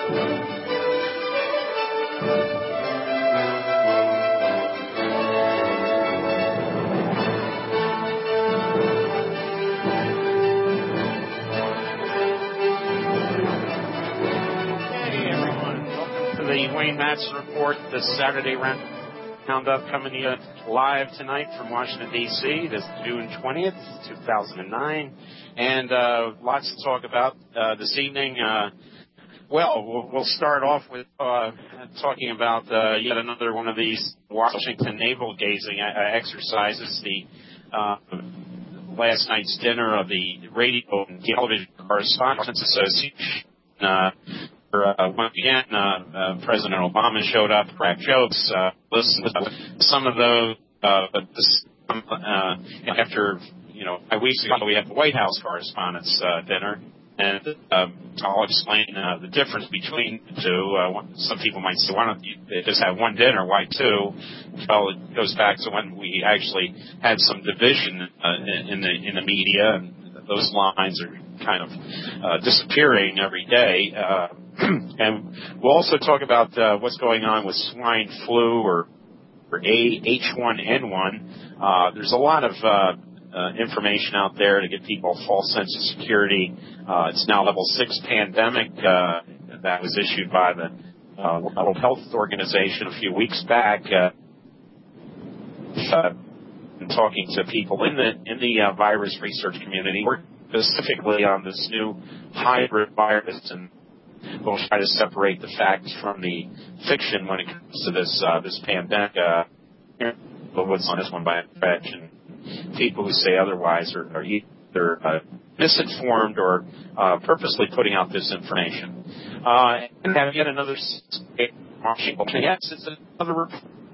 Wayne Madsen Report, this Saturday roundup coming to you live tonight from Washington, D.C. This is June 20th, 2009, and lots to talk about this evening. We'll start off with talking about yet another one of these Washington navel-gazing exercises, the last night's dinner of the Radio and Television Correspondents Association. Once again, President Obama showed up, cracked jokes, listened to some of those, after, 5 weeks ago we had the White House Correspondents' dinner, and I'll explain the difference between the two. Some people might say, why don't you just have one dinner, why two? Well, it goes back to when we actually had some division in the media, and those lines are kind of disappearing every day. And we'll also talk about what's going on with swine flu or H1N1. There's a lot of information out there to give people a false sense of security. It's now level 6 pandemic that was issued by the World Health Organization a few weeks back. Talking to people in the virus research community, specifically on this new hybrid virus, and we'll try to separate the facts from the fiction when it comes to this pandemic. But what's on this one by a stretch, and people who say otherwise are either misinformed or purposely putting out this information. And have yet another Washington. Yes, it's another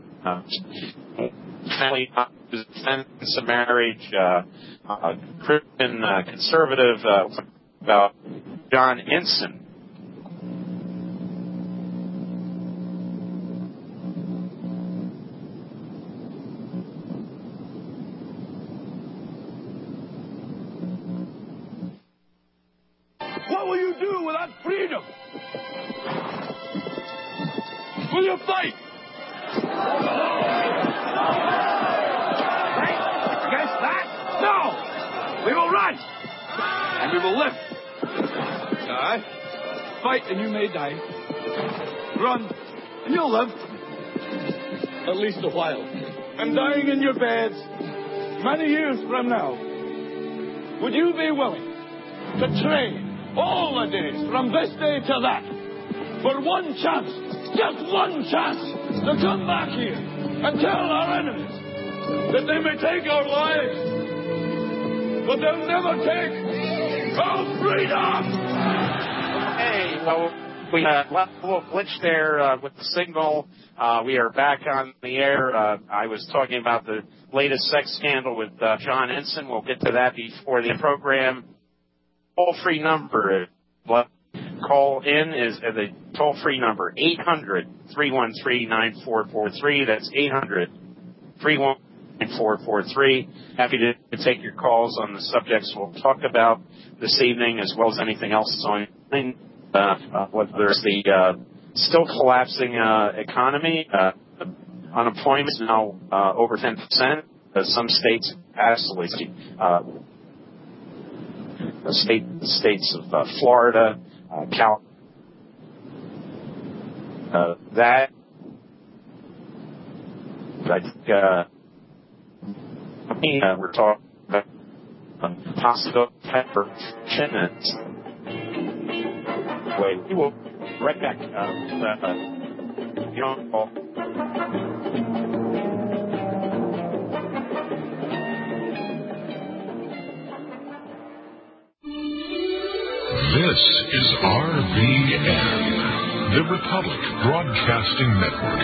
family defense of marriage, Christian conservative about John Ensign. What will you do without freedom? Will you fight? Against that? No! We will run! And we will live. Die. Fight and you may die. Run and you'll live. At least a while. And dying in your beds many years from now. Would you be willing to trade all the days from this day to that for one chance, just one chance, to come back here and tell our enemies that they may take our lives, but they'll never take our freedom? Hey, well, we left a little glitch there with the signal. We are back on the air. I was talking about the latest sex scandal with John Ensign. We'll get to that before the program. Toll-free number, call in is the toll-free number, 800-313-9443. That's 800-313-9443. Happy to take your calls on the subjects we'll talk about this evening, as well as anything else that's on whether it's the still collapsing economy. Unemployment is now over 10%. Some states absolutely states of Florida, that I think we're talking about possible pepper shipments. Wait, we will right back. This is RBN, the Republic Broadcasting Network.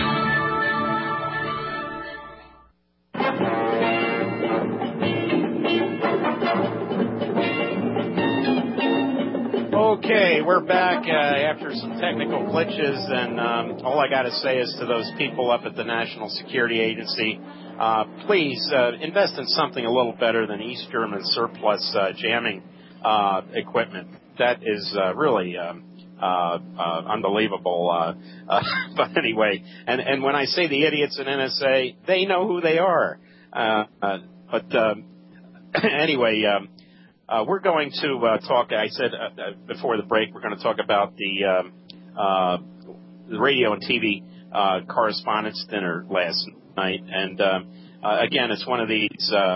Okay, we're back after some technical glitches, and all I got to say is to those people up at the National Security Agency, please invest in something a little better than East German surplus jamming equipment. That is really unbelievable. But anyway, and when I say the idiots in NSA, they know who they are. Anyway, we're going to talk. I said before the break, we're going to talk about the radio and TV correspondence dinner last night, and again, it's one of these.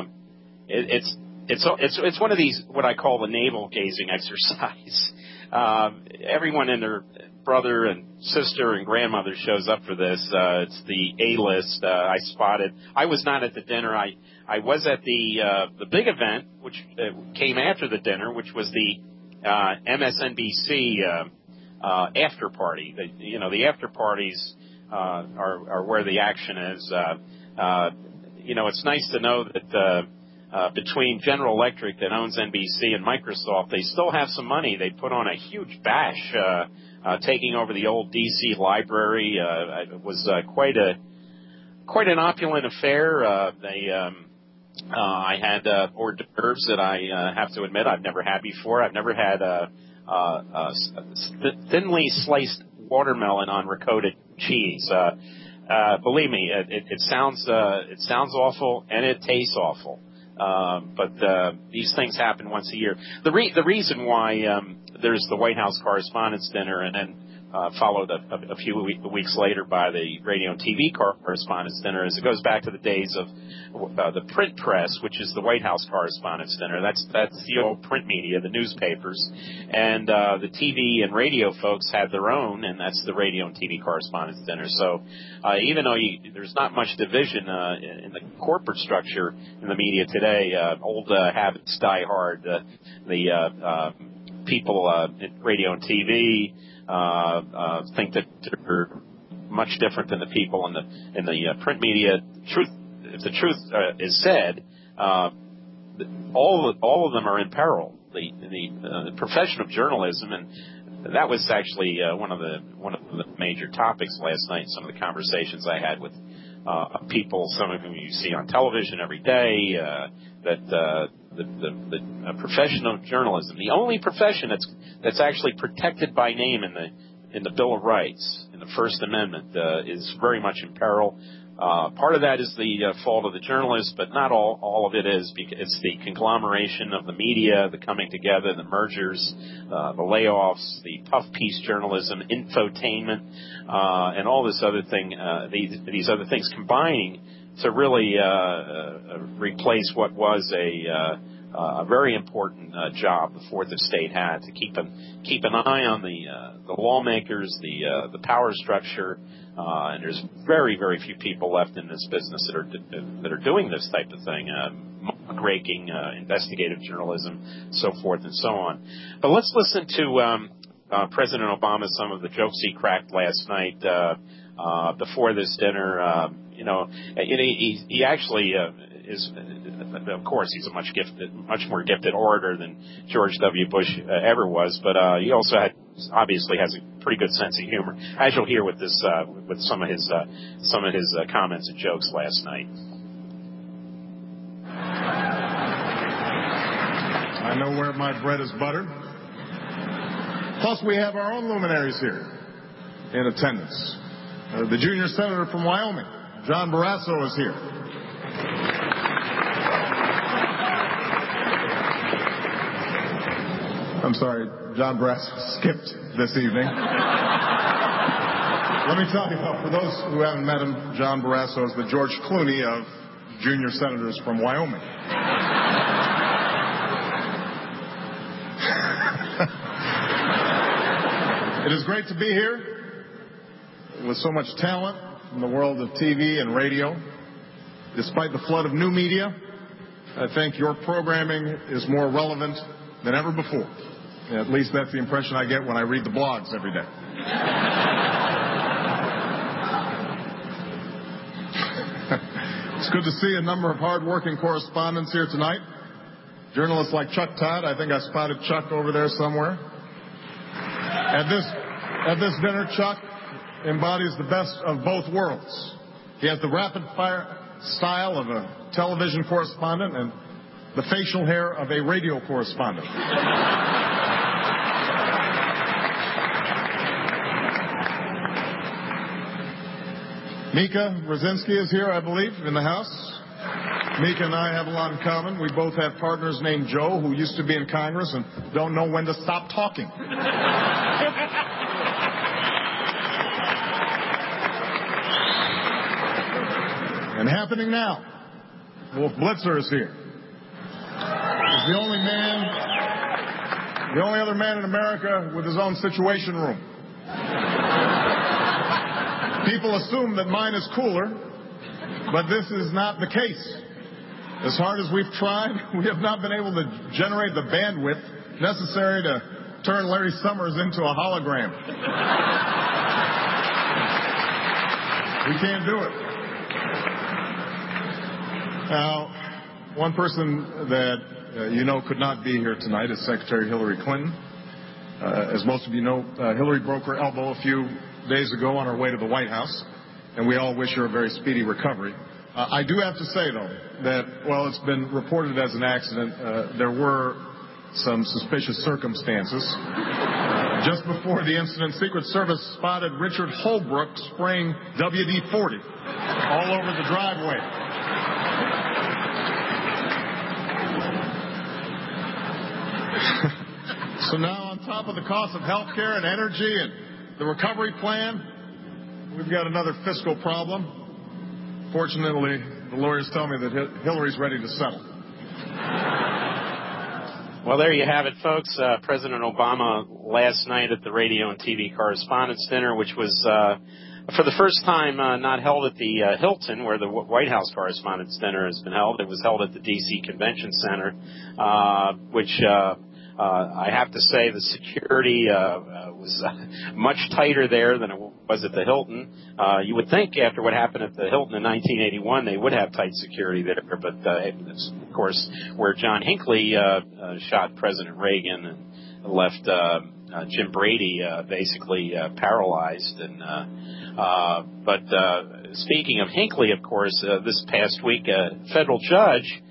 It's one of these what I call the navel gazing exercise. Everyone and their brother and sister and grandmother shows up for this. It's the A-list. I spotted. I was not at the dinner. I was at the big event, which came after the dinner, which was the MSNBC after party. The after parties are where the action is. It's nice to know that between General Electric that owns NBC and Microsoft, they still have some money. They put on a huge bash, taking over the old DC library. It was quite an opulent affair. I had hors d'oeuvres that I have to admit I've never had before. I've never had thinly sliced watermelon on ricotta cheese. Believe me, it sounds awful and it tastes awful. But these things happen once a year. The reason why there's the White House Correspondents' Dinner and then followed a few weeks later by the radio and TV Correspondents' Dinner is it goes back to the days of the print press, which is the White House Correspondents' Dinner. That's the old print media, the newspapers. And the TV and radio folks had their own, and that's the radio and TV Correspondents' Dinner. So even though there's not much division in the corporate structure in the media today, old habits die hard. The people in radio and TV think that they're much different than the people in the print media. If the truth is said, all of them are in peril. The profession of journalism, and that was actually one of the major topics last night. Some of the conversations I had with people, some of whom you see on television every day, that the profession of journalism, the only profession that's actually protected by name in the Bill of Rights, in the First Amendment, is very much in peril. Part of that is the fault of the journalists, but not all of it is. It's the conglomeration of the media, the coming together, the mergers, the layoffs, the puff piece journalism, infotainment, and all this other thing. These other things combining to really replace what was a very important job the Fourth Estate had to keep an eye on the lawmakers, the power structure, and there's very, very few people left in this business that are doing this type of thing, muckraking, investigative journalism, so forth and so on. But let's listen to President Obama, some of the jokes he cracked last night before this dinner. He actually is, of course, he's a much more gifted orator than George W. Bush ever was, but he also obviously has a pretty good sense of humor, as you'll hear with some of his comments and jokes last night. I know where my bread is buttered. Plus, we have our own luminaries here in attendance. The junior senator from Wyoming, John Barrasso, is here. I'm sorry, John Barrasso skipped this evening. Let me tell you, for those who haven't met him, John Barrasso is the George Clooney of junior senators from Wyoming. It is great to be here with so much talent in the world of TV and radio. Despite the flood of new media, I think your programming is more relevant than ever before. At least that's the impression I get when I read the blogs every day. It's good to see a number of hard-working correspondents here tonight. Journalists like Chuck Todd. I think I spotted Chuck over there somewhere. At this dinner, Chuck embodies the best of both worlds. He has the rapid-fire style of a television correspondent and the facial hair of a radio correspondent. Mika Brzezinski is here, I believe, in the house. Mika and I have a lot in common. We both have partners named Joe who used to be in Congress and don't know when to stop talking. And happening now, Wolf Blitzer is here. He's the only other man in America with his own situation room. People assume that mine is cooler, but this is not the case. As hard as we've tried, we have not been able to generate the bandwidth necessary to turn Larry Summers into a hologram. We can't do it. Now, one person that could not be here tonight is Secretary Hillary Clinton. As most of you know, Hillary broke her elbow a few days ago on her way to the White House, and we all wish her a very speedy recovery. I do have to say, though, that while it's been reported as an accident, there were some suspicious circumstances. Just before the incident, Secret Service spotted Richard Holbrooke spraying WD-40 all over the driveway. So now, on top of the cost of health care and energy and the recovery plan, we've got another fiscal problem. Fortunately, the lawyers tell me that Hillary's ready to settle. Well, there you have it, folks. President Obama last night at the Radio and TV Correspondents' Dinner, which was, for the first time, not held at the Hilton, where the White House Correspondents' Dinner has been held. It was held at the D.C. Convention Center, which... I have to say the security was much tighter there than it was at the Hilton. You would think after what happened at the Hilton in 1981 they would have tight security there, but it's, of course, where John Hinckley shot President Reagan and left Jim Brady basically paralyzed. But speaking of Hinckley, of course, this past week a federal judge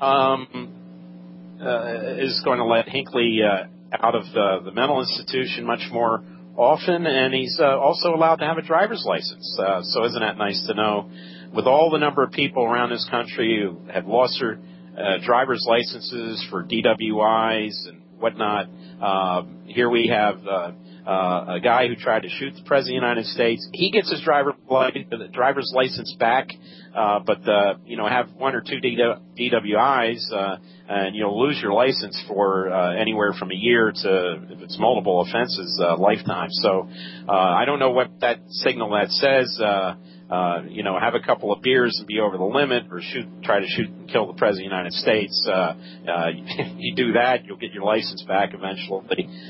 is going to let Hinckley out of the mental institution much more often, and he's also allowed to have a driver's license. So isn't that nice to know? With all the number of people around this country who have lost their driver's licenses for DWIs and whatnot, here we have a guy who tried to shoot the President of the United States. He gets his driver's license back, but have one or two DWIs, and you'll lose your license for anywhere from a year to, if it's multiple offenses, lifetime. So I don't know what that signal that says. Have a couple of beers and be over the limit, or try to shoot and kill the President of the United States. You do that, you'll get your license back eventually.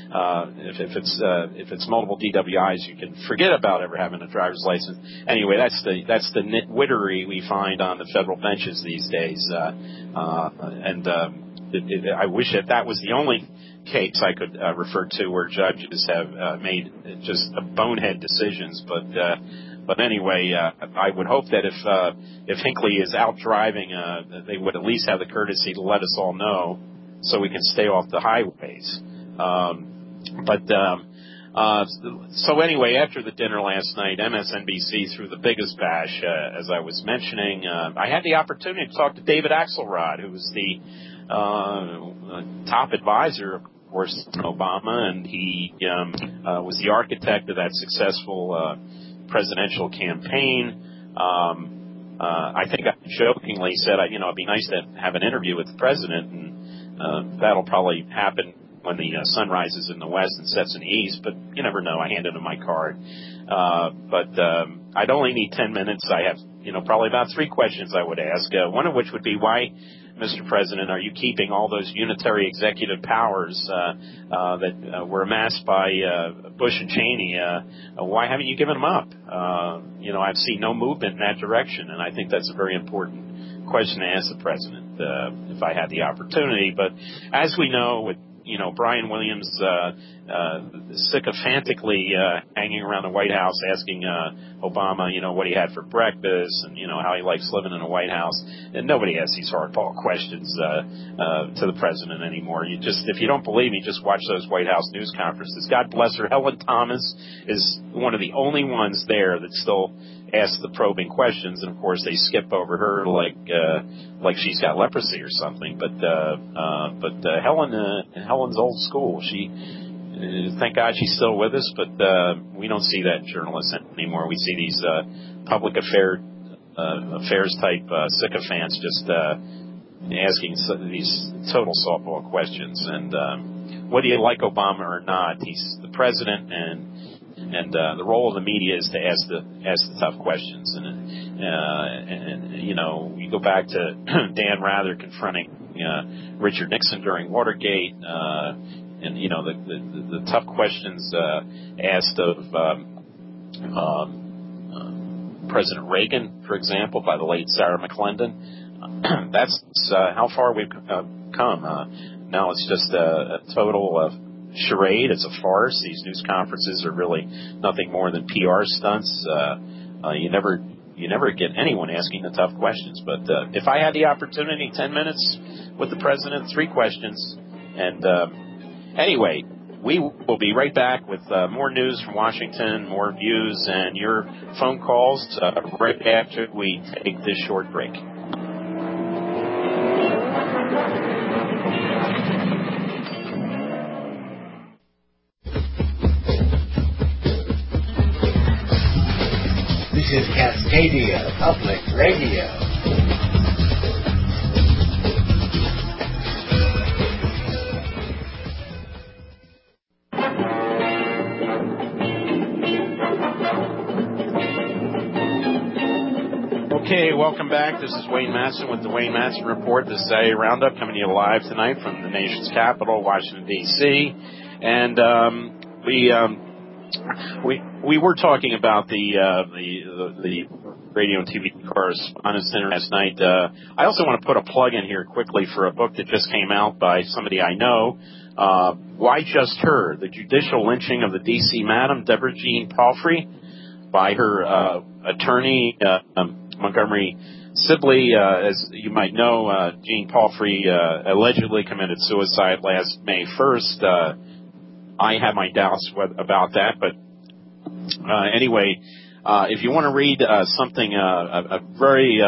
If it's multiple DWIs, you can forget about ever having a driver's license. Anyway, that's the nitwittery we find on the federal benches these days. I wish that was the only case I could refer to where judges have made just bonehead decisions, But anyway, I would hope that if Hinckley is out driving, they would at least have the courtesy to let us all know so we can stay off the highways. So anyway, after the dinner last night, MSNBC threw the biggest bash, as I was mentioning. I had the opportunity to talk to David Axelrod, who was the top advisor, of course, to Obama, and he was the architect of that successful presidential campaign. I think I jokingly said, it'd be nice to have an interview with the president, and that'll probably happen when the sun rises in the west and sets in the east, but you never know. I handed him my card. But I'd only need 10 minutes. I have, probably about 3 questions I would ask, one of which would be, why, Mr. President, are you keeping all those unitary executive powers that were amassed by Bush and Cheney? Why haven't you given them up? I've seen no movement in that direction, and I think that's a very important question to ask the president if I had the opportunity. But as we know, with Brian Williams sycophantically hanging around the White House asking Obama, what he had for breakfast and, how he likes living in the White House. And nobody asks these hardball questions to the president anymore. If you don't believe me, just watch those White House news conferences. God bless her. Helen Thomas is one of the only ones there that still asks the probing questions, and of course they skip over her like she's got leprosy or something. But Helen's old school. Thank God she's still with us, but we don't see that in journalists anymore. We see these public affairs type sycophants just asking these total softball questions. And whether you like Obama or not, he's the president, and the role of the media is to ask the tough questions. And you go back to Dan Rather confronting Richard Nixon during Watergate. And the tough questions asked of President Reagan, for example, by the late Sarah McClendon. That's how far we've come. Now it's just a total charade. It's a farce. These news conferences are really nothing more than PR stunts. You never get anyone asking the tough questions. But if I had the opportunity, 10 minutes with the president, 3 questions, and anyway, we will be right back with more news from Washington, more views, and your phone calls right after we take this short break. This is Cascadia Public Radio. Okay, welcome back. This is Wayne Madsen with the Wayne Madsen Report, the Saturday Roundup, coming to you live tonight from the nation's capital, Washington, D.C. And we were talking about the radio and TV correspondence center last night. I also want to put a plug in here quickly for a book that just came out by somebody I know. Why Just Her? The Judicial Lynching of the D.C. Madam, Deborah Jean Palfrey, by her attorney, Montgomery Sibley. As you might know, Jean Palfrey allegedly committed suicide last May 1st. I have my doubts about that, but anyway, if you want to read something, a very,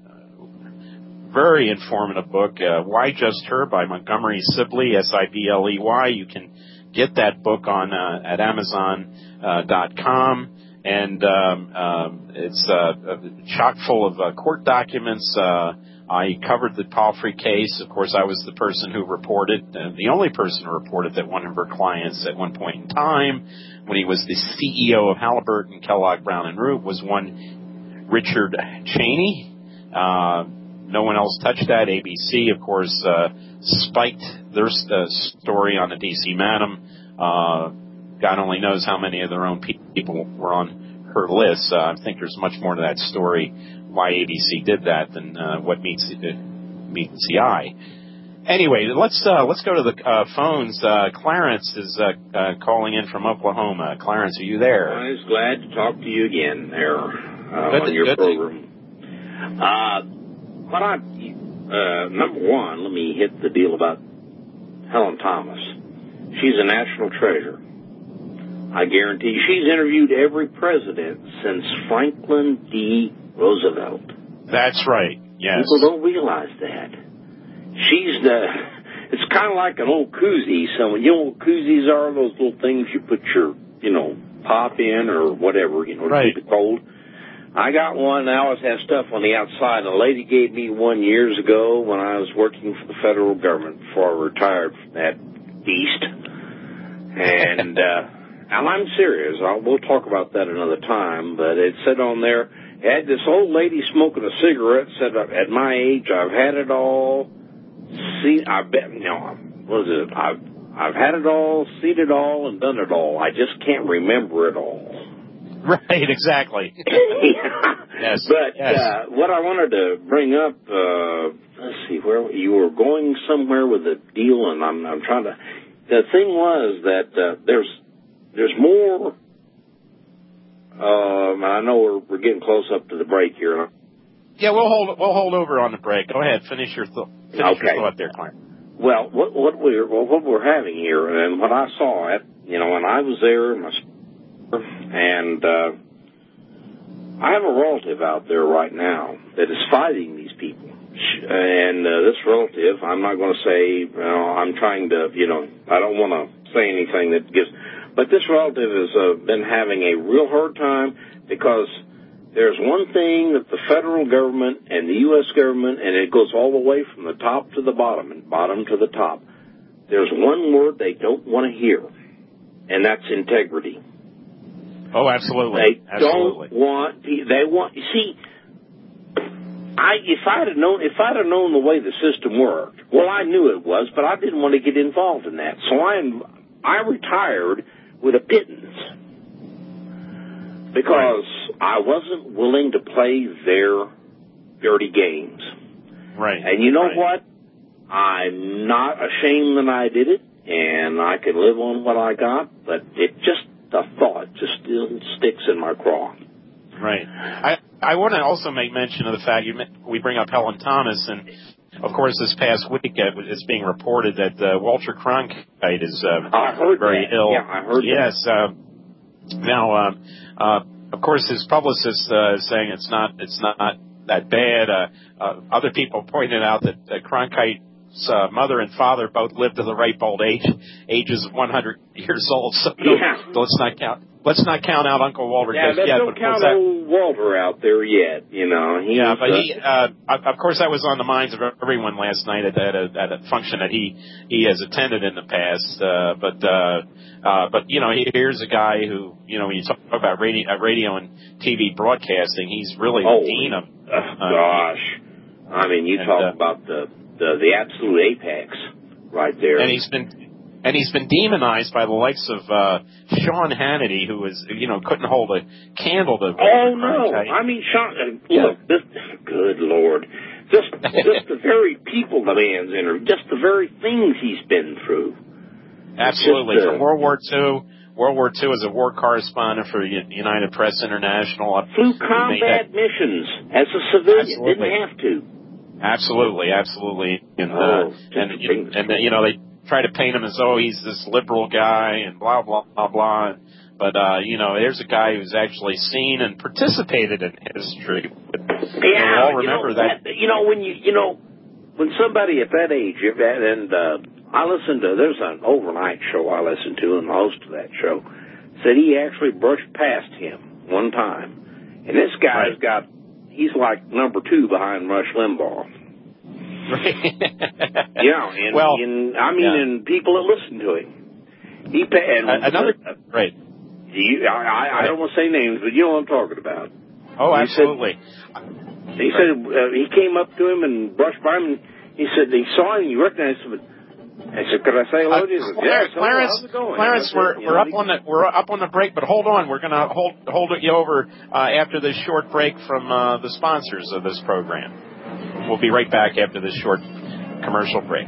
very informative book, Why Just Her by Montgomery Sibley, Sibley, you can get that book on at Amazon.com. And it's chock full of court documents. I covered the Palfrey case. Of course, I was the person who reported, the only person who reported that one of her clients at one point in time, when he was the CEO of Halliburton, Kellogg, Brown and Root, was one Richard Cheney. No one else touched that. ABC, of course, spiked their story on the D.C. Madam. God only knows how many of their own people were on her list. I think there's much more to that story, why ABC did that, than what meets the eye. Anyway, let's go to the phones. Clarence is calling in from Oklahoma. Clarence, are you there? I was glad to talk to you again there on your program. Number one, let me hit the deal about Helen Thomas. She's a national treasure. I guarantee she's interviewed every president since Franklin D. Roosevelt. That's right, yes. People don't realize that. It's kind of like an old koozie. So, you know what koozies are? Those little things you put your, pop in or whatever, to keep it cold. I got one. I always have stuff on the outside. A lady gave me one years ago when I was working for the federal government before I retired from that beast. And, and I'm serious. We'll talk about that another time. But it said on there, it had this old lady smoking a cigarette. Said, at my age, I've had it all. I've had it all, seen it all, and done it all. I just can't remember it all. Right, exactly. Yes. But what I wanted to bring up, let's see, where you were going somewhere with a deal, and I'm trying to. the thing was that there's more. I know we're getting close up to the break here. Yeah, we'll hold over on the break. Go ahead, finish your thought there, Clarence. Well, what we're having here, and when I saw it, when I was there, and I have a relative out there right now that is fighting these people, and this relative, I'm not going to say, I'm trying to, I don't want to say anything that gives, but this relative has been having a real hard time because there's one thing that the federal government and the U.S. government, and it goes all the way from the top to the bottom and bottom to the top, there's one word they don't want to hear, and that's integrity. Oh, absolutely. Don't want, you see, if I'd have known the way the system worked, well, I knew it was, but I didn't want to get involved in that. So I retired with a pittance. Because I wasn't willing to play their dirty games. Right. And you know what? I'm not ashamed that I did it, and I can live on what I got, but the thought just still sticks in my craw. Right. I want to also make mention of the fact we bring up Helen Thomas, and of course this past week it's being reported that Walter Cronkite is very ill. Yeah, I heard that. Yes. Now, of course, his publicist is saying it's not that bad. Other people pointed out that Cronkite's mother and father both lived to the ripe old ages of 100 years old. So let's not count out Uncle Walter just yet. Don't count old Walter out there yet. Of course, that was on the minds of everyone last night at a function that he has attended in the past. But here's a guy who, when you talk about radio and TV broadcasting, he's really the dean of. Gosh, I mean, you talk about the absolute apex right there. And he's been demonized by the likes of Sean Hannity, who couldn't hold a candle to. Oh no! I mean, Sean. Look, good Lord, just the very people the man's in, just the very things he's been through. Absolutely, from World War II. World War II as a war correspondent for United Press International. Flew combat missions as a civilian. Didn't have to. Absolutely. And they try to paint him as though he's this liberal guy and blah, blah, blah, blah. But, there's a guy who's actually seen and participated in history. Yeah, all remember that. When somebody at that age, there's an overnight show I listened to, and the host of that show said he actually brushed past him one time. And this guy's he's like number 2 behind Rush Limbaugh. Right. And people that listen to him. I don't want to say names, but you know what I'm talking about. Oh, absolutely. He said he came up to him and brushed by him, and he said he saw him and he recognized him. I said, "Could I say hello to you?" He said, "Yeah, Clarence, how's it going?" Clarence, we're up on the break, but hold on, we're going to hold you over after this short break from the sponsors of this program. We'll be right back after this short commercial break.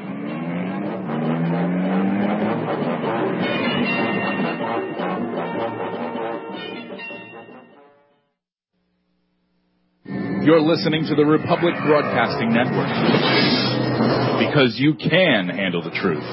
You're listening to the Republic Broadcasting Network, because you can handle the truth.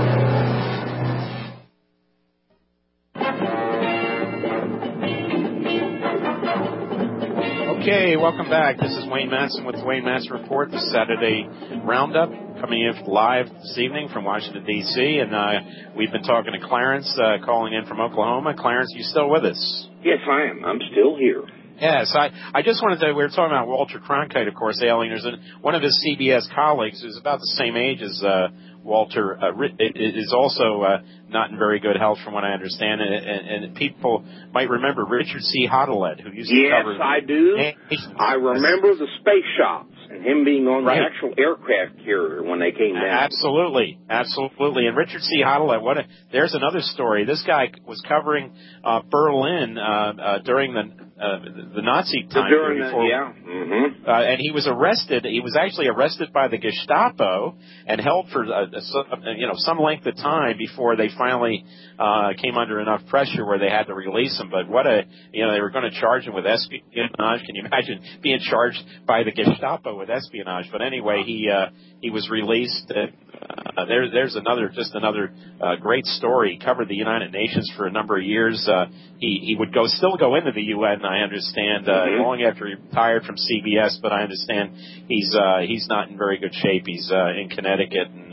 Okay, welcome back. This is Wayne Madsen with the Wayne Madsen Report, the Saturday Roundup, coming in live this evening from Washington, D.C., and we've been talking to Clarence, calling in from Oklahoma. Clarence, you still with us? Yes, I am. I'm still here. Yes, I just wanted to, we were talking about Walter Cronkite, of course, ailing. There's one of his CBS colleagues who's about the same age as Walter, is also not in very good health from what I understand, and people might remember Richard C. Hotelet, who used to cover... Yes, I do. I remember the space shops and him being on the actual aircraft carrier when they came down. Absolutely. And Richard C. Hotelet, there's another story. This guy was covering Berlin during the the Nazi time during before, and he was arrested. He was actually arrested by the Gestapo and held for some length of time before they finally came under enough pressure where they had to release him. But they were going to charge him with espionage. Can you imagine being charged by the Gestapo with espionage? But anyway, he was released. There's another great story. He covered the United Nations for a number of years. He would still go into the UN, I understand, long after he retired from CBS. But I understand he's not in very good shape. He's in Connecticut, and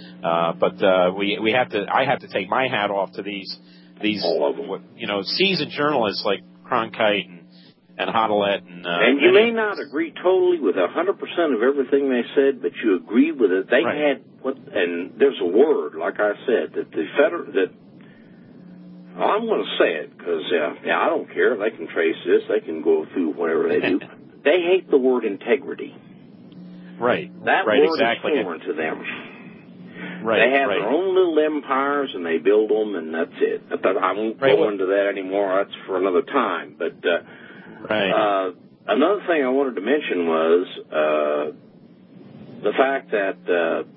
I have to take my hat off to these seasoned journalists like Cronkite and Hotelet. And you may not agree totally with 100% of everything they said, but you agree with it. They had and there's a word, like I said, that I'm going to say it because I don't care. They can trace this. They can go through whatever they do. They hate the word integrity. Right. That word exactly. is foreign to them. Right. They have their own little empires and they build them, and that's it. I won't go into that anymore. That's for another time. But another thing I wanted to mention was the fact that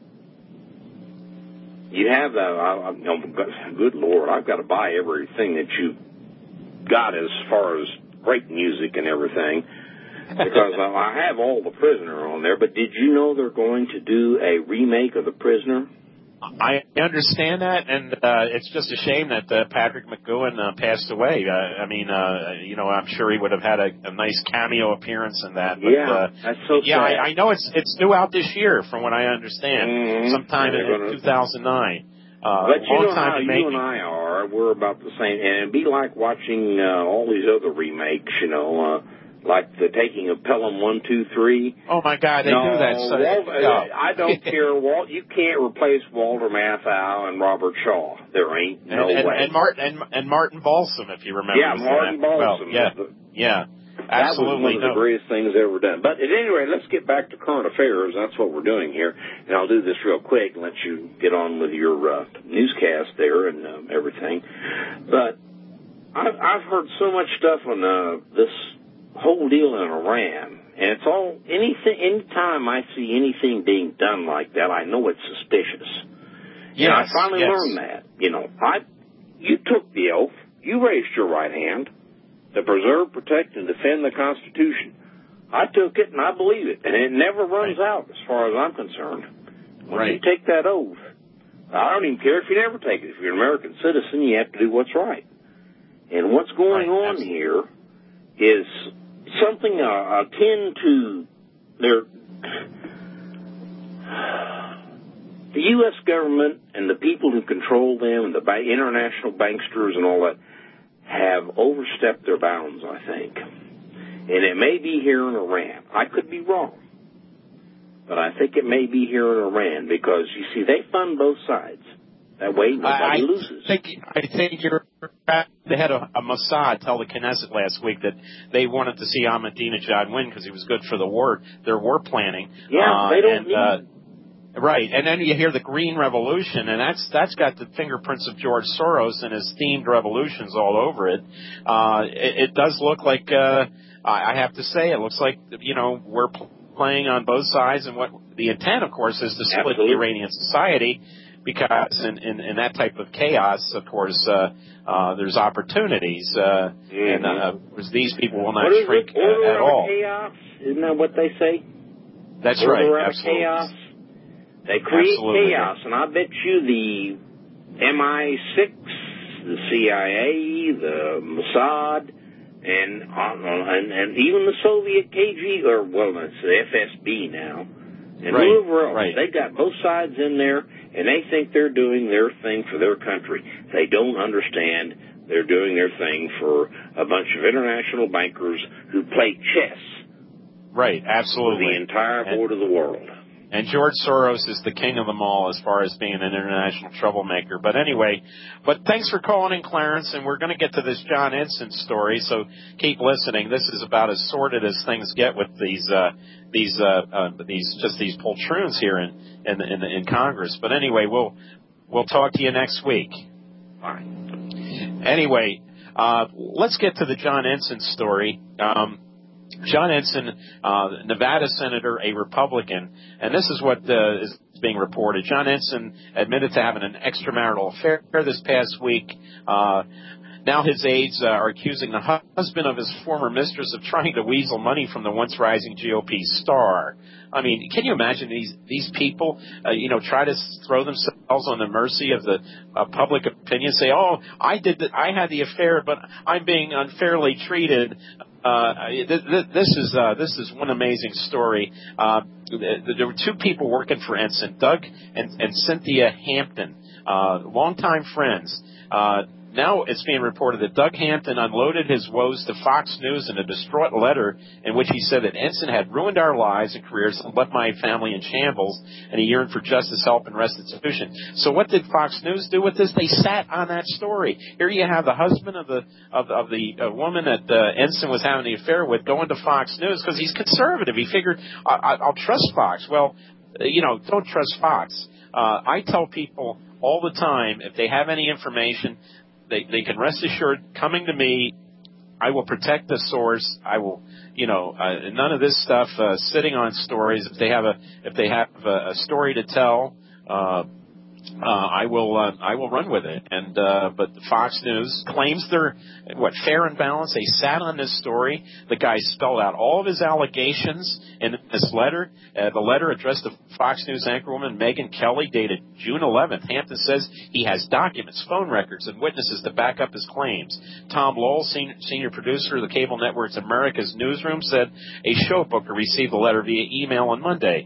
you have good Lord, I've got to buy everything that you got as far as great music and everything because I have all The Prisoner on there. But did you know they're going to do a remake of The Prisoner? I understand that, and it's just a shame that Patrick McGowan passed away. I'm sure he would have had a nice cameo appearance in that. But, that's so sad. I know it's due out this year, from what I understand, sometime in 2009. But you know how you and I are. We're about the same, and it'd be like watching all these other remakes, like the taking of Pelham 1, 2, 3. Oh my God, they do that. I don't care. You can't replace Walter Matthau and Robert Shaw. There ain't no way. And Martin Balsam, if you remember. Yeah, Martin Balsam. Well, absolutely. That was one of the greatest things ever done. But at any rate, let's get back to current affairs. That's what we're doing here. And I'll do this real quick and let you get on with your newscast there and everything. But I've heard so much stuff on this whole deal in Iran, and it's all anytime I see anything being done like that, I know it's suspicious. Yes, I finally learned that. You took the oath, you raised your right hand to preserve, protect, and defend the Constitution. I took it, and I believe it, and it never runs out as far as I'm concerned. When you take that oath, I don't even care if you never take it. If you're an American citizen, you have to do what's right. And what's going on here is something akin to the U.S. government and the people who control them and the international banksters and all that have overstepped their bounds, I think. And it may be here in Iran. I could be wrong. But I think it may be here in Iran because, you see, they fund both sides. That way, nobody loses. I think they had a Mossad tell the Knesset last week that they wanted to see Ahmadinejad win because he was good for the war, their war planning. Yeah, they don't need Right, and then you hear the Green Revolution, and that's got the fingerprints of George Soros and his themed revolutions all over it. It does look like, I have to say, it looks like, we're playing on both sides, and what the intent, of course, is to split the Iranian society. Because in that type of chaos, of course, there's opportunities, and these people will not shrink at all. Chaos? Isn't that what they say? That's right. Absolutely. Chaos. They create chaos, and I bet you the MI6, the CIA, the Mossad, and even the Soviet KG, it's the FSB now. And whoever else, they got both sides in there, and they think they're doing their thing for their country. They don't understand they're doing their thing for a bunch of international bankers who play chess. Right, absolutely. For the entire board of the world. And George Soros is the king of them all as far as being an international troublemaker. But anyway, thanks for calling in, Clarence, and we're going to get to this John Edson story, so keep listening. This is about as sordid as things get with these poltroons here in Congress. But anyway, we'll talk to you next week. All right. Anyway, Let's get to the John Ensign story. John Ensign, Nevada senator, a Republican, and this is what is being reported. John Ensign admitted to having an extramarital affair this past week. Now his aides are accusing the husband of his former mistress of trying to weasel money from the once rising GOP star. I mean, can you imagine these people, try to throw themselves on the mercy of the public opinion, say, "Oh, I had the affair, but I'm being unfairly treated." This is one amazing story. There were two people working for Ensign, Doug and Cynthia Hampton, longtime friends. Now it's being reported that Doug Hampton unloaded his woes to Fox News in a distraught letter in which he said that Ensign had ruined our lives and careers and left my family in shambles, and he yearned for justice, help, and restitution. So what did Fox News do with this? They sat on that story. Here you have the husband of the woman that Ensign was having the affair with going to Fox News because he's conservative. He figured, I'll trust Fox. Well, don't trust Fox. I tell people all the time, if they have any information, they can rest assured, coming to me, I will protect the source. I will, none of this stuff sitting on stories. If they have a story to tell, I will run with it. And but Fox News claims they're fair and balanced. They sat on this story. The guy spelled out all of his allegations in this letter. The letter addressed to Fox News anchorwoman Megyn Kelly, dated June 11th. Hampton says he has documents, phone records, and witnesses to back up his claims. Tom Lowell, senior producer of the cable network's America's Newsroom, said a show booker received the letter via email on Monday.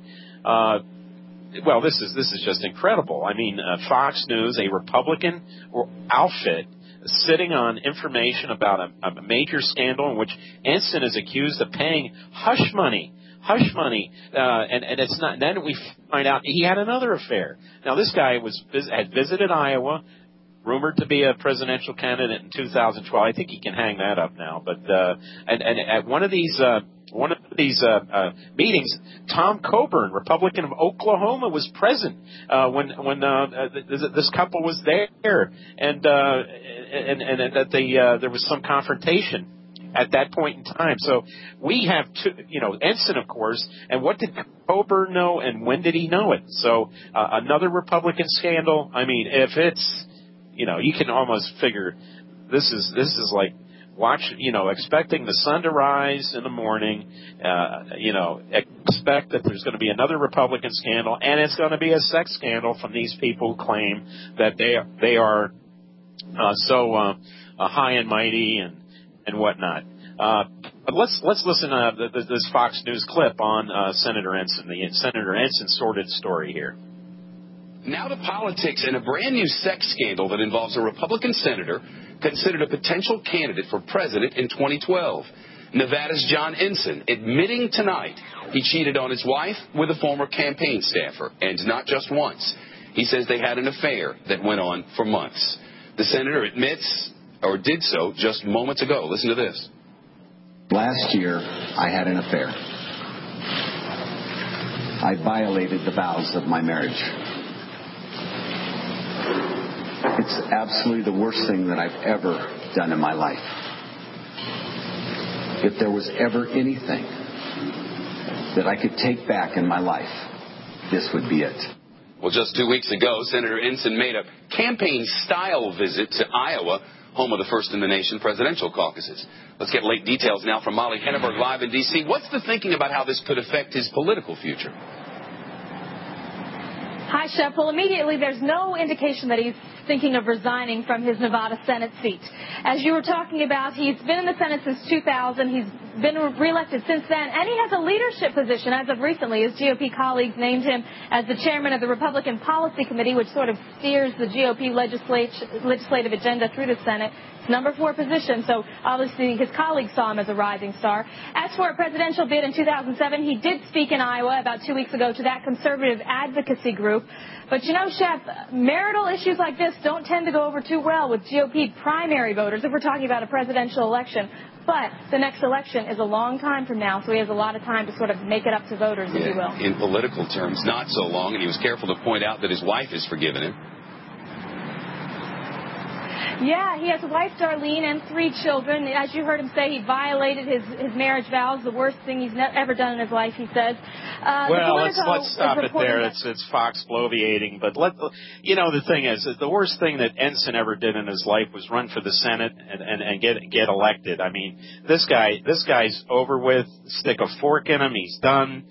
Well, this is just incredible. I mean, Fox News, a Republican outfit, sitting on information about a major scandal in which Ensign is accused of paying hush money, and it's not. And then we find out he had another affair. Now, this guy had visited Iowa, rumored to be a presidential candidate in 2012. I think he can hang that up now. But and at one of these meetings, Tom Coburn, Republican of Oklahoma, was present when this couple was there, and that there was some confrontation at that point in time. So we have Ensign, of course, and what did Coburn know, and when did he know it? So another Republican scandal. I mean, if it's you can almost figure this is like expecting the sun to rise in the morning, expect that there's going to be another Republican scandal, and it's going to be a sex scandal from these people who claim that they are so high and mighty and whatnot. But let's listen to this Fox News clip on Senator Ensign, the Senator Ensign sordid story here. Now to politics and a brand new sex scandal that involves a Republican senator considered a potential candidate for president in 2012. Nevada's John Ensign admitting tonight he cheated on his wife with a former campaign staffer, and not just once. He says they had an affair that went on for months. The senator admits, or did so just moments ago. Listen to this. Last year, I had an affair. I violated the vows of my marriage. It's absolutely the worst thing that I've ever done in my life. If there was ever anything that I could take back in my life, this would be it. Well, just 2 weeks ago, Senator Ensign made a campaign-style visit to Iowa, home of the first-in-the-nation presidential caucuses. Let's get late details now from Molly Henneberg live in D.C. What's the thinking about how this could affect his political future? Hi, Shep. Well, immediately there's no indication that he's thinking of resigning from his Nevada Senate seat. As you were talking about, he's been in the Senate since 2000. He's been reelected since then, and he has a leadership position as of recently. His GOP colleagues named him as the chairman of the Republican Policy Committee, which sort of steers the GOP legislative agenda through the Senate. It's number 4 position, so obviously his colleagues saw him as a rising star. As for a presidential bid in 2007, he did speak in Iowa about 2 weeks ago to that conservative advocacy group. But Shep, marital issues like this don't tend to go over too well with GOP primary voters if we're talking about a presidential election. But the next election is a long time from now, so he has a lot of time to sort of make it up to voters, if you will. In political terms, not so long, and he was careful to point out that his wife has forgiven him. Yeah, he has a wife, Darlene, and 3 children. As you heard him say, he violated his marriage vows, the worst thing he's ever done in his life, he says. Well, let's stop it there. It's Fox bloviating. But the thing is, the worst thing that Ensign ever did in his life was run for the Senate and get elected. I mean, this guy's over with. Stick a fork in him. He's done.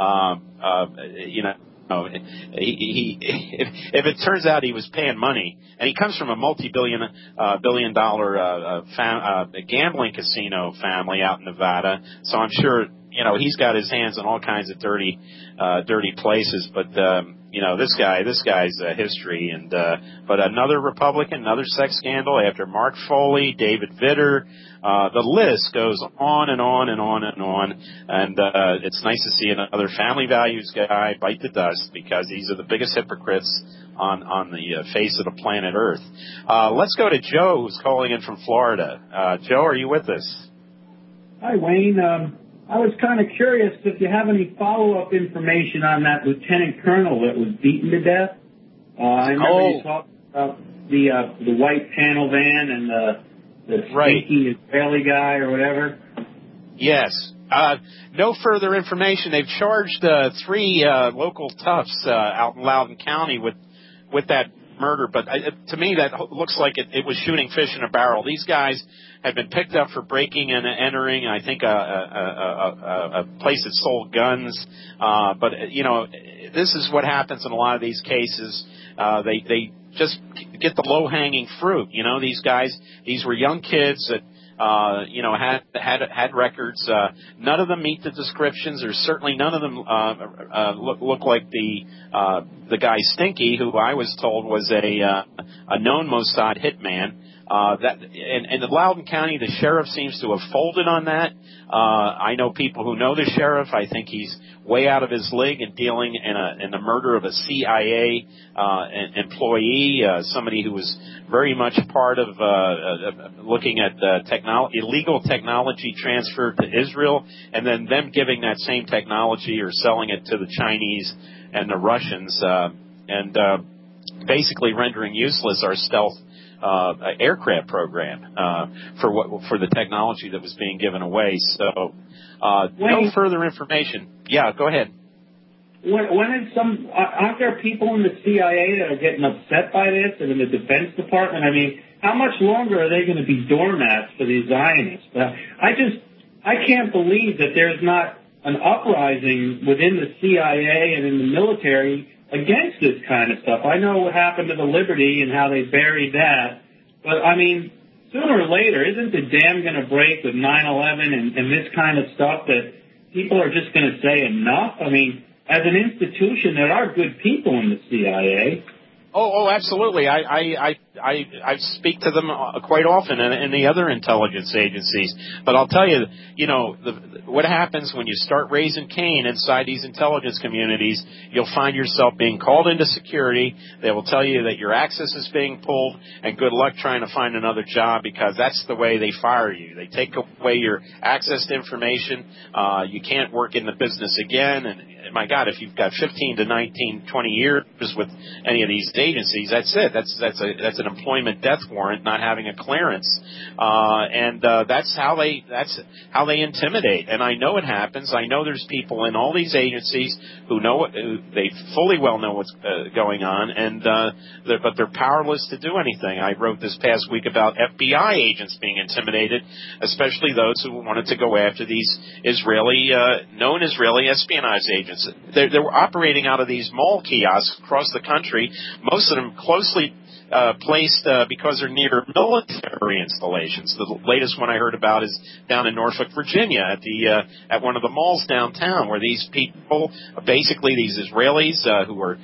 If it turns out he was paying money, and he comes from a billion dollar gambling casino family out in Nevada, so I'm sure he's got his hands in all kinds of dirty places. But this guy's history. And but another Republican, another sex scandal after Mark Foley, David Vitter. The list goes on and on and on and on. And it's nice to see another family values guy bite the dust, because these are the biggest hypocrites on the face of the planet Earth. Let's go to Joe, who's calling in from Florida. Joe, are you with us? Hi, Wayne. I was kind of curious if you have any follow-up information on that lieutenant colonel that was beaten to death. I remember you talked about the white panel van and the stinky Israeli guy or whatever. Yes. No further information. They've charged 3 local toughs out in Loudoun County with that murder, but to me that looks like it was shooting fish in a barrel. These guys had been picked up for breaking and entering, I think, a place that sold guns. But this is what happens in a lot of these cases. They just get the low-hanging fruit. These guys, these were young kids that had records. None of them meet the descriptions, or certainly none of them look like the guy Stinky, who I was told was a known Mossad hitman. In Loudoun County, the sheriff seems to have folded on that. I know people who know the sheriff. I think he's way out of his league in dealing in the murder of a CIA employee, somebody who was very much part of looking at illegal technology transfer to Israel, and then them giving that same technology or selling it to the Chinese and the Russians, and basically rendering useless our stealth aircraft program for the technology that was being given away. So no further information. Yeah, go ahead. Aren't there people in the CIA that are getting upset by this, and in the Defense Department? I mean, how much longer are they going to be doormats for these Zionists? I can't believe that there's not an uprising within the CIA and in the military against this kind of stuff. I know what happened to the Liberty and how they buried that, but I mean, sooner or later, isn't the dam going to break with 9/11 and this kind of stuff that people are just going to say enough? I mean, as an institution, there are good people in the CIA. Oh, absolutely. I speak to them quite often in the other intelligence agencies. But I'll tell you, what happens when you start raising Cain inside these intelligence communities, you'll find yourself being called into security. They will tell you that your access is being pulled, and good luck trying to find another job, because that's the way they fire you. They take away your access to information. You can't work in the business again. And my God, if you've got 15 to 19, 20 years with any of these agencies, that's it. That's an employment death warrant, not having a clearance, and that's how they intimidate. And I know it happens. I know there's people in all these agencies who they fully well know what's going on, and but they're powerless to do anything. I wrote this past week about FBI agents being intimidated, especially those who wanted to go after these known Israeli espionage agents. They were operating out of these mall kiosks across the country, most of them closely placed because they're near military installations. The latest one I heard about is down in Norfolk, Virginia, at one of the malls downtown, where these people, basically these Israelis who are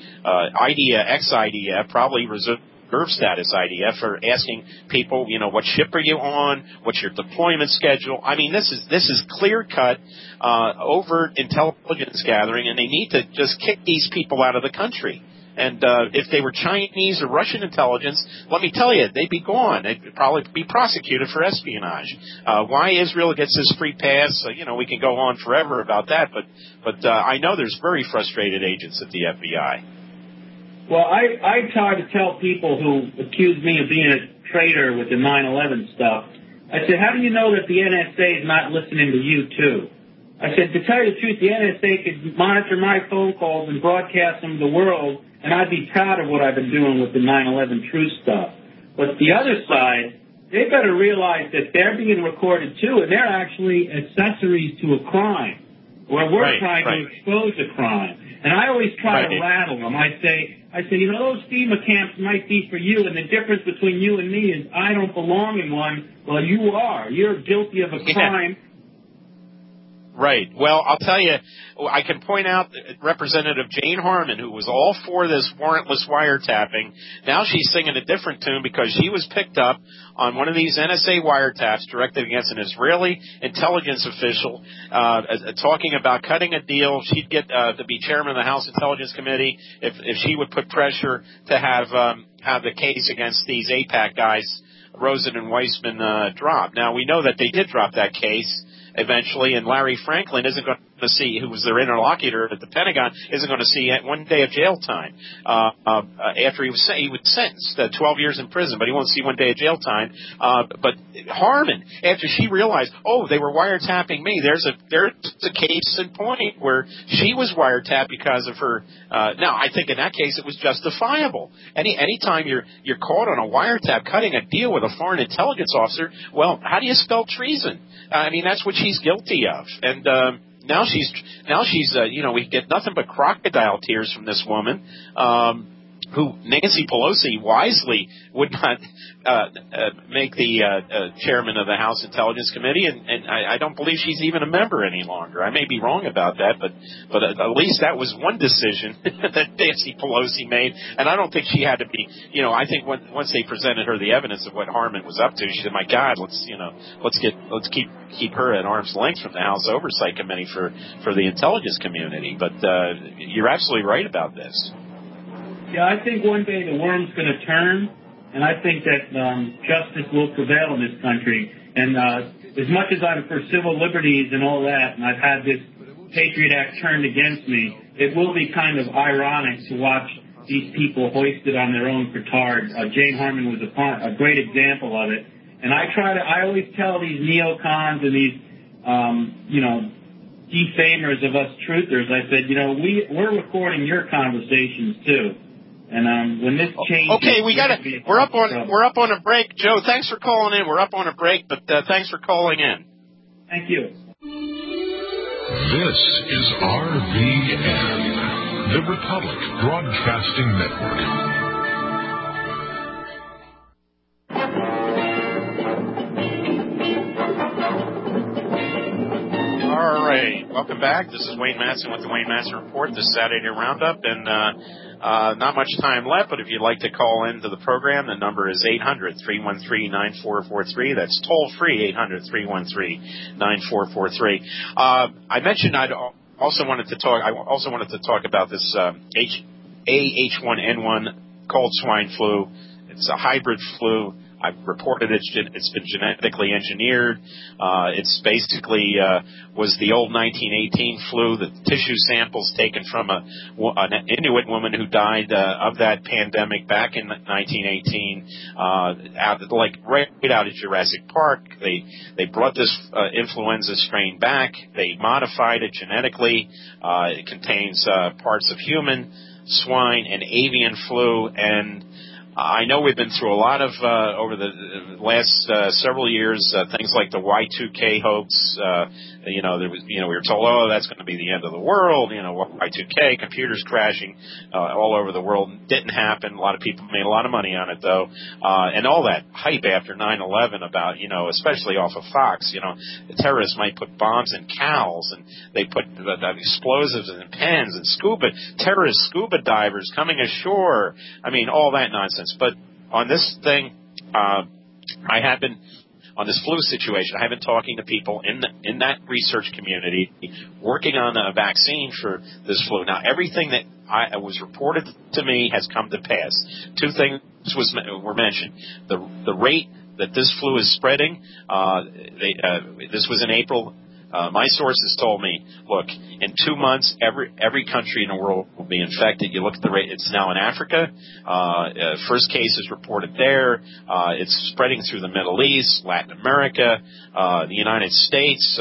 ex-IDF, probably reserve status IDF, are asking people, what ship are you on? What's your deployment schedule? I mean, this is clear-cut, overt intelligence gathering, and they need to just kick these people out of the country. And if they were Chinese or Russian intelligence, let me tell you, they'd be gone. They'd probably be prosecuted for espionage. Why Israel gets this free pass, we can go on forever about that, but I know there's very frustrated agents at the FBI. Well, I try to tell people who accuse me of being a traitor with the 9/11 stuff. I said, how do you know that the NSA is not listening to you, too? I said, to tell you the truth, the NSA could monitor my phone calls and broadcast them to the world, and I'd be proud of what I've been doing with the 9/11 truth stuff. But the other side, they better realize that they're being recorded, too, and they're actually accessories to a crime, where we're trying to expose a crime. And I always try to rattle them. I say, you know, those FEMA camps might be for you, and the difference between you and me is I don't belong in one. Well, you are. You're guilty of a crime. Right. Well, I'll tell you, I can point out Representative Jane Harman, who was all for this warrantless wiretapping. Now she's singing a different tune because she was picked up on one of these NSA wiretaps directed against an Israeli intelligence official talking about cutting a deal. She'd get to be chairman of the House Intelligence Committee if she would put pressure to have the case against these AIPAC guys, Rosen and Weissman, drop. Now, we know that they did drop that case eventually, and Larry Franklin isn't going to see, who was their interlocutor at the Pentagon, isn't going to see 1 day of jail time after he was sentenced 12 years in prison, but he won't see 1 day of jail time. But Harman, after she realized, they were wiretapping me, there's a case in point where she was wiretapped because of her. Now, I think in that case it was justifiable. Anytime you're caught on a wiretap cutting a deal with a foreign intelligence officer, well, how do you spell treason? I mean, that's what she's guilty of, and now she's we get nothing but crocodile tears from this woman, who Nancy Pelosi wisely would not make the chairman of the House Intelligence Committee, and I don't believe she's even a member any longer. I may be wrong about that, but at least that was one decision that Nancy Pelosi made, and I don't think she had to be. I think once they presented her the evidence of what Harman was up to, she said, "My God, let's keep her at arm's length from the House Oversight Committee for the intelligence community." But you're absolutely right about this. Yeah, I think one day the worm's going to turn, and I think that justice will prevail in this country. And as much as I'm for civil liberties and all that, and I've had this Patriot Act turned against me, it will be kind of ironic to watch these people hoisted on their own petard. Jane Harman was a great example of it. And I always tell these neocons and these, defamers of us truthers, I said, we're recording your conversations too. And when this changes, we're up on a break, Joe. Thanks for calling in. We're up on a break, but thanks for calling in. Thank you. This is RBN, the Republic Broadcasting Network. All right, welcome back. This is Wayne Madsen with the Wayne Madsen Report, the Saturday Roundup, and not much time left, but if you'd like to call into the program, the number is 800-313-9443. That's toll-free, 800-313-9443. I mentioned I also wanted to talk about this H1N1 cold swine flu. It's a hybrid flu. I've reported it's been genetically engineered. It's basically was the old 1918 flu, the tissue samples taken from an Inuit woman who died of that pandemic back in 1918, right out of Jurassic Park. They brought this influenza strain back. They modified it genetically. It contains parts of human, swine, and avian flu, and I know we've been through a lot of, over the last several years, things like the Y2K hoax. We were told, that's going to be the end of the world. Y2K, computers crashing all over the world. Didn't happen. A lot of people made a lot of money on it, though. And all that hype after 9/11 about, especially off of Fox, the terrorists might put bombs in cows, and they put explosives in pens, and terrorist scuba divers coming ashore. I mean, all that nonsense. But on this thing, I have been, on this flu situation, I have been talking to people in that research community working on a vaccine for this flu. Now, everything that was reported to me has come to pass. Two things were mentioned. The rate that this flu is spreading, this was in April My sources told me, look, in 2 months, every country in the world will be infected. You look at the rate; it's now in Africa. First case is reported there. It's spreading through the Middle East, Latin America, the United States,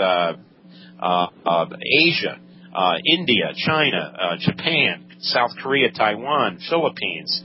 Asia, India, China, Japan, South Korea, Taiwan, Philippines.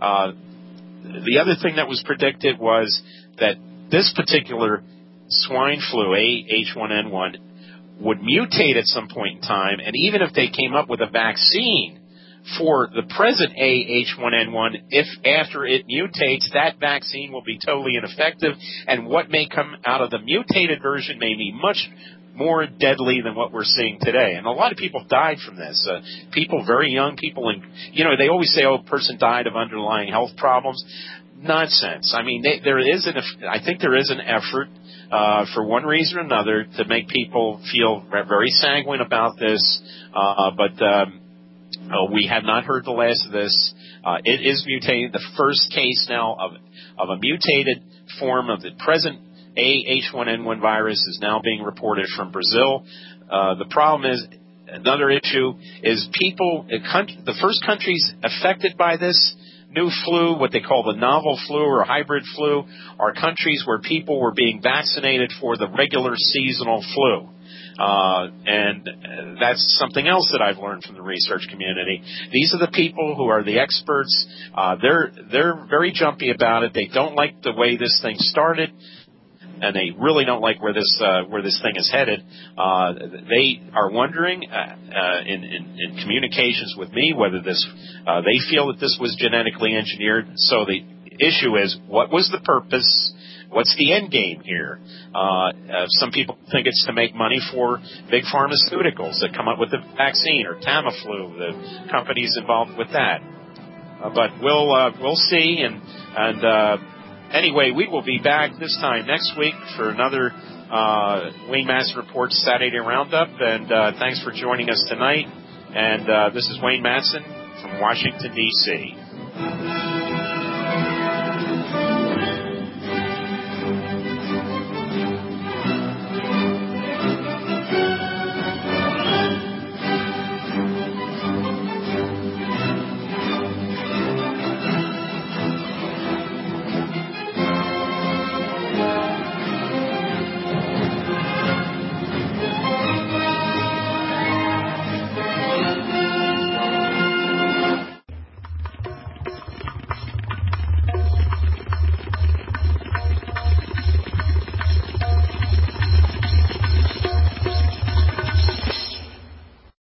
The other thing that was predicted was that this particular swine flu, H1N1, would mutate at some point in time, and even if they came up with a vaccine for the present H1N1, if after it mutates, that vaccine will be totally ineffective, and what may come out of the mutated version may be much more deadly than what we're seeing today. And a lot of people died from this. People, very young people, and they always say, a person died of underlying health problems. Nonsense. I mean, I think there is an effort for one reason or another to make people feel very sanguine about this, but we have not heard the last of this. It is mutated. The first case now of a mutated form of the present H1N1 virus is now being reported from Brazil. The problem is, another issue is the first countries affected by this new flu, what they call the novel flu or hybrid flu, are countries where people were being vaccinated for the regular seasonal flu. And that's something else that I've learned from the research community. These are the people who are the experts. They're very jumpy about it. They don't like the way this thing started, and they really don't like where this thing is headed. They are wondering in communications with me whether they feel that this was genetically engineered. So the issue is, what was the purpose? What's the end game here? Some people think it's to make money for big pharmaceuticals that come up with the vaccine, or Tamiflu, the companies involved with that. But we'll see. And anyway, we will be back this time next week for another Wayne Madsen Report Saturday Roundup. And thanks for joining us tonight. And this is Wayne Madsen from Washington, D.C.